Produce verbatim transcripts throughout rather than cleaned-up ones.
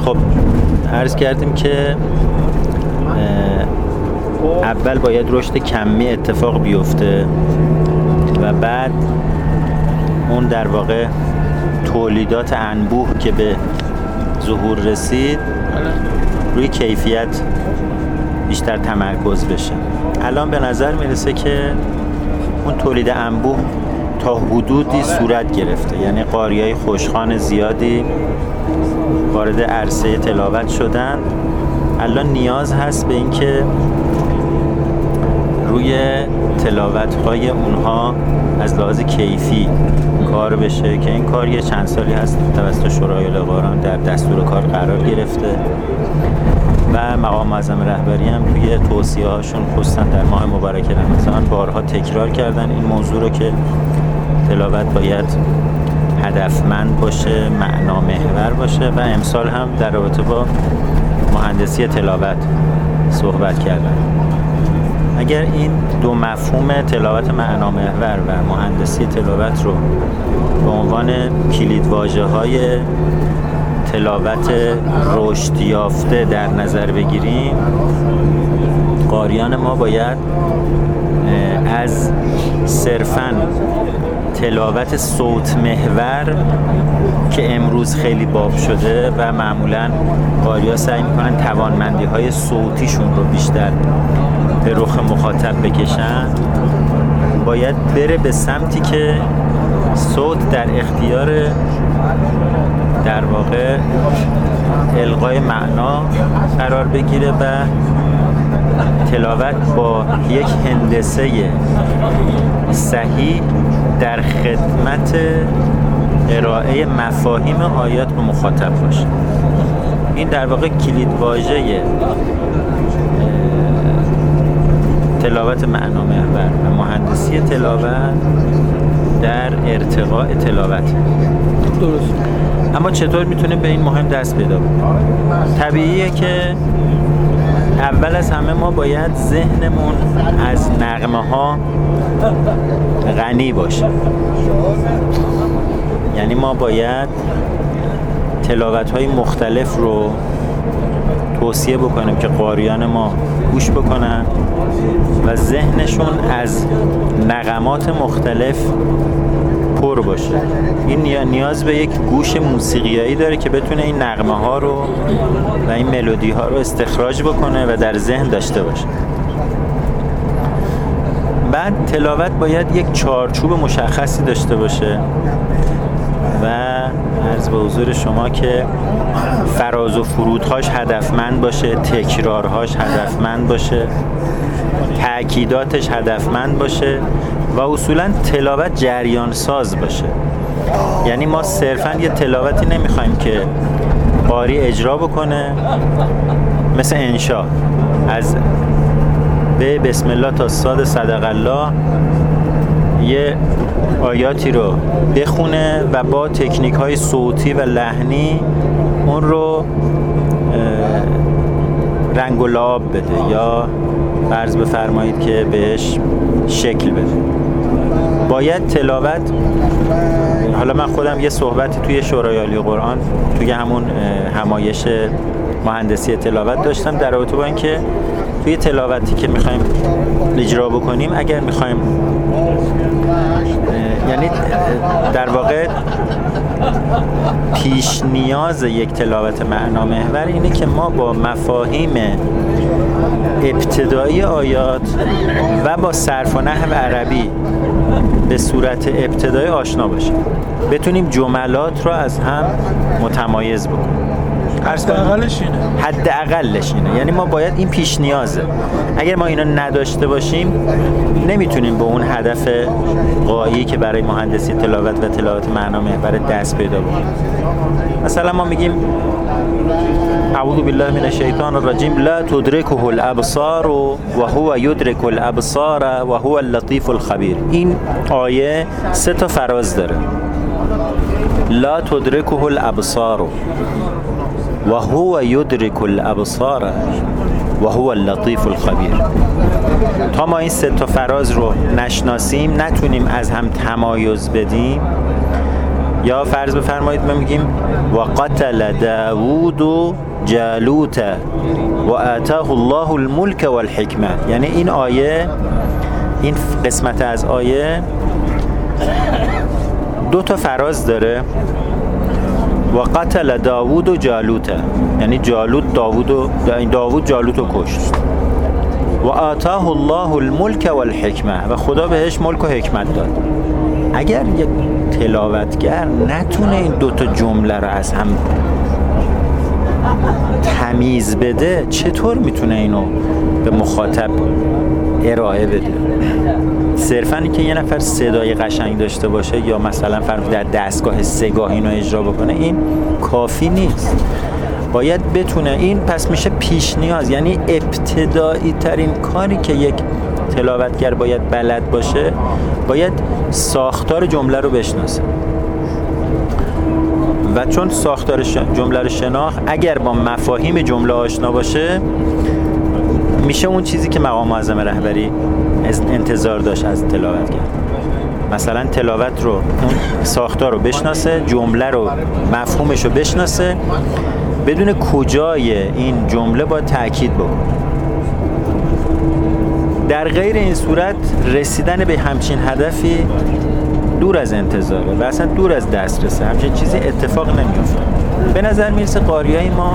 خب عرض کردیم که اول باید رشد کمی اتفاق بیفته و بعد اون در واقع تولیدات انبوه که به ظهور رسید روی کیفیت بیشتر تمرکز بشه. الان به نظر میرسه که اون تولید انبوه تا حدودی صورت گرفته، یعنی قاریای خوشخوان زیادی وارد عرصه تلاوت شدن. الان نیاز هست به اینکه روی تلاوت‌های اونها از لحاظ کیفی کار بشه که این کار یه چند سالی هست توسط شورای قرآن در دستور کار قرار گرفته و مقام معظم رهبری هم توی توصیه‌هاشون خصوصا در ماه مبارک رمضان بارها تکرار کردن این موضوع رو که تلاوت باید هدفمند باشه، معنا محور باشه و امسال هم در رابطه با مهندسی تلاوت صحبت کردن. اگر این دو مفهوم تلاوت معنا محور و مهندسی تلاوت رو به عنوان کلیدواژه‌های تلاوت رشد یافته در نظر بگیریم، قاریان ما باید از صرفاً تلاوت صوت محور که امروز خیلی باب شده و معمولاً قاری‌ها سعی می‌کنن توانمندی‌های صوتیشون رو بیشتر به رخ مخاطب بکشن، باید بره به سمتی که صوت در اختیار در واقع القای معنا قرار بگیره و تلاوت با یک هندسه صحیح در خدمت ارائه مفاهیم آیات به مخاطب باشه. این در واقع کلیدواژه تلاوت معنا محور و مهندسی تلاوت در ارتقاء تلاوت. درست. اما چطور میتونه به این مهم دست پیدا کنه؟ طبیعیه که اول از همه ما باید ذهنمون از نغمه ها غنی باشه. یعنی ما باید تلاوت های مختلف رو توصیه بکنیم که قاریان ما گوش بکنن و ذهنشون از نغمات مختلف پر باشه. این نیاز به یک گوش موسیقیایی داره که بتونه این نغمه ها رو و این ملودی ها رو استخراج بکنه و در ذهن داشته باشه. بعد تلاوت باید یک چارچوب مشخصی داشته باشه و عرض به حضور شما که فراز و فرودهاش هدفمند باشه، تکرارهاش هدفمند باشه، تأکیداتش هدفمند باشه و اصولاً تلاوت جریان ساز باشه. یعنی ما صرفاً یه تلاوتی نمیخوایم که قاری اجرا بکنه مثل انشا از به بسم الله تا صاد صدق الله یه آیاتی رو بخونه و با تکنیک های صوتی و لحنی اون رو رنگ و لعاب بده یا فرض بفرمایید که بهش شکل بده. باید تلاوت، حالا من خودم یه صحبتی توی شورای عالی قرآن توی همون همایش مهندسی تلاوت داشتم در رابطه با اینکه توی تلاوتی که میخوایم اجرا بکنیم، اگر میخوایم یعنی در واقع پیش نیاز یک تلاوت معنا محور اینه که ما با مفاهیم ابتدایی آیات و با صرف و نحو عربی به صورت ابتدایی آشنا باشیم، بتونیم جملات رو از هم متمایز بکنیم. حداقلش اینه. حداقلش اینه. یعنی ما باید این پیش نیازه. اگر ما اینو نداشته باشیم نمیتونیم به اون هدف غایی که برای مهندسی تلاوت و تلاوت معنا محور دست پیدا بکنیم. مثلا ما میگیم اعوذ بالله من الشیطان الرجیم لا تدرکه الابصار و هو یدرک الابصار و هو اللطیف الخبیر. این آیه سه تا فراز داره. لا تدرکه الابصار و هو یدرک الابصار و هو اللطیف الخبیر. تا ما این سه تا فراز رو نشناسیم، نتونیم از هم تمایز بدیم، یا فرض بفرمایید ما میگیم و قتل داوود جالوت و آتاه الله الملک والحکمه. یعنی این آیه، این قسمت از آیه دو تا فراز داره. و قتل داوود و جالوت، یعنی جالوت داوود و داوود جالوت رو کشت. و آتاه الله الملک والحکمه، و خدا بهش ملک و حکمت داد. اگر یک تلاوتگر نتونه این دوتا جمله رو از هم تمیز بده، چطور میتونه اینو به مخاطب ارائه بده؟ صرفاً که یه نفر صدای قشنگ داشته باشه یا مثلا فرض در دستگاه سه‌گاه اینو اجرا بکنه، این کافی نیست. باید بتونه این، پس میشه پیش نیاز، یعنی ابتدایی ترین کاری که یک تلاوتگر باید بلد باشه، باید ساختار جمله رو بشناسه. و چون ساختار جمله رو شناخت، اگر با مفاهیم جمله آشنا باشه، میشه اون چیزی که مقام معظم رهبری انتظار داشت از تلاوتگر. مثلا تلاوت رو، اون ساختار رو بشناسه، جمله رو، مفهومش رو بشناسه، بدون کجای این جمله با تأکید بکنه. در غیر این صورت رسیدن به همچین هدفی دور از انتظاره و اصلا دور از دسترسه. همچین چیزی اتفاق نمیفته. به نظر میرسه قاریای ما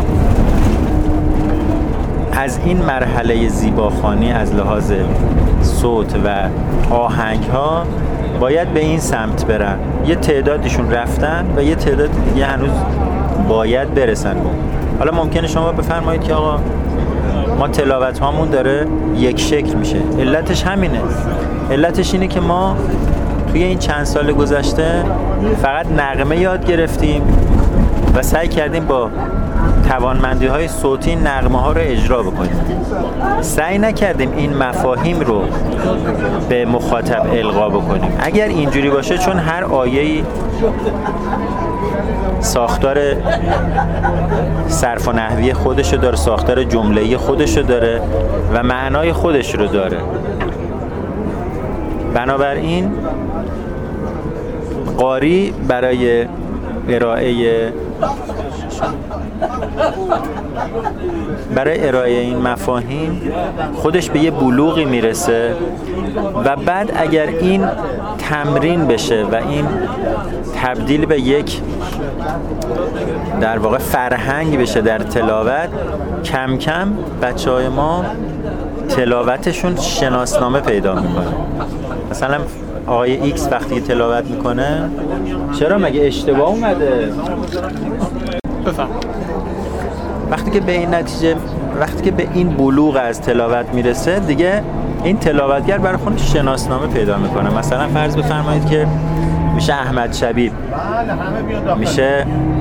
از این مرحله زیباخوانی از لحاظ صوت و آهنگ ها باید به این سمت برن. یه تعدادشون رفتن و یه تعداد دیگه هنوز باید برسن بود. حالا ممکنه شما بفرمایید که آقا ما تلاوت هامون داره یک شکل میشه. علتش همینه. علتش اینه که ما توی این چند سال گذشته فقط نغمه یاد گرفتیم و سعی کردیم با توانمندی های صوتی نغمه ها رو اجرا بکنیم. سعی نکردیم این مفاهیم رو به مخاطب القا بکنیم. اگر اینجوری باشه، چون هر آیه‌ای ساختار صرف و نحوی خودشو داره، ساختار جمله‌ای خودشو داره و معنای خودش رو داره. بنابراین قاری برای ارائه برای ارائه این مفاهیم خودش به یه بلوغی میرسه و بعد اگر این تمرین بشه و این تبدیل به یک در واقع فرهنگ بشه در تلاوت، کم کم بچه‌های ما تلاوتشون شناسنامه پیدا میکنه. مثلا آقای ایکس وقتی تلاوت میکنه، چرا مگه اشتباه اومده؟ بفهم. وقتی که به این نتیجه، وقتی که به این بلوغ از تلاوت میرسه، دیگه این تلاوتگر برای خودش شناسنامه پیدا میکنه. مثلا فرض بفرمایید که میشه احمد شبیب، میشه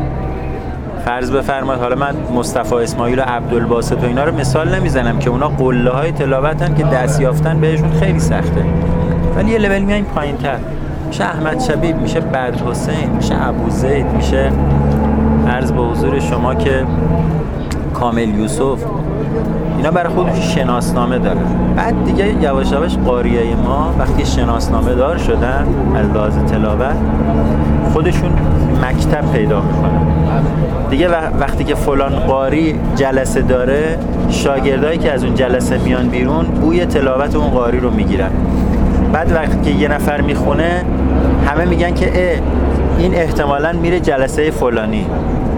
فرض بفرمایید، حالا من مصطفی اسماعیل و عبدالباسط و اینا رو مثال نمیزنم که اونا قله های تلاوتن که دست یافتن بهشون خیلی سخته، ولی یه لول میایم پایین تر. میشه احمد شبیب، میشه بدرحسین، میشه ابوزید، میشه عرض به حضور شما که کامل یوسف. اینا برای خودش شناسنامه داره. بعد دیگه یواش یواش قاریای ما وقتی شناسنامه دار شدن از لحاظ تلاوت، خودشون مکتب پیدا میکنن. دیگه وقتی که فلان قاری جلسه داره، شاگردایی که از اون جلسه میان بیرون بوی تلاوت اون قاری رو میگیرن. بعد وقتی که یه نفر میخونه، همه میگن که اه این احتمالاً میره جلسه فلانی.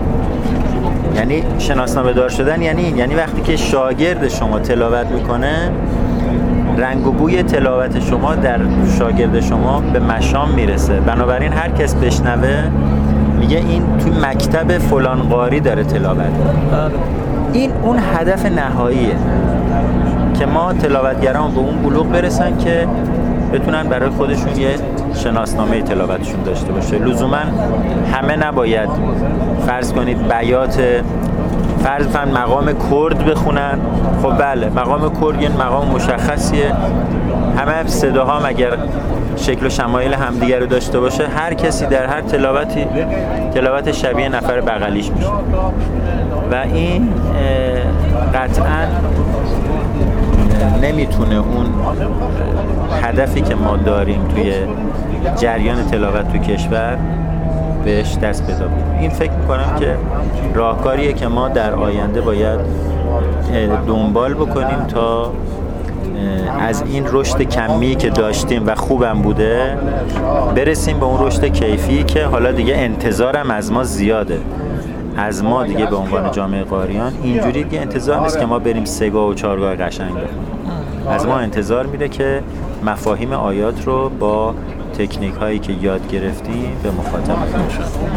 یعنی شناسنامه دار شدن یعنی این، یعنی وقتی که شاگرد شما تلاوت میکنه، رنگ و بوی تلاوت شما در شاگرد شما به مشام میرسه. بنابراین هر کس بشنوه میگه این توی مکتب فلان قاری داره تلاوت. این اون هدف نهاییه که ما تلاوتگران به اون بلوغ برسن که بتونن برای خودشون یه شناسنامه تلاوتشون داشته باشه. لزوما همه نباید فرض کنید بیات فرض فن مقام کرد بخونن. خب بله، مقام کرد یه مقام مشخصیه، همه صداها مگر شکل و شمایل همدیگه رو داشته باشه، هر کسی در هر تلاوتی تلاوت شبیه نفر بغلیش میشه و این قطعاً نمیتونه اون هدفی که ما داریم توی جریان تلاوت تو کشور بهش دست پیدا کنیم. این فکر میکنم که راهکاریه که ما در آینده باید دنبال بکنیم تا از این رشد کمی که داشتیم و خوبم بوده برسیم به اون رشد کیفی که حالا دیگه انتظارم از ما زیاده. از ما دیگه به عنوان جامعه قاریان اینجوری دیگه انتظار نیست که ما بریم سگاه و چارگاه قشنگ بخونیم. از ما انتظار میره که مفاهیم آیات رو با تکنیک هایی که یاد گرفتیم به مخاطب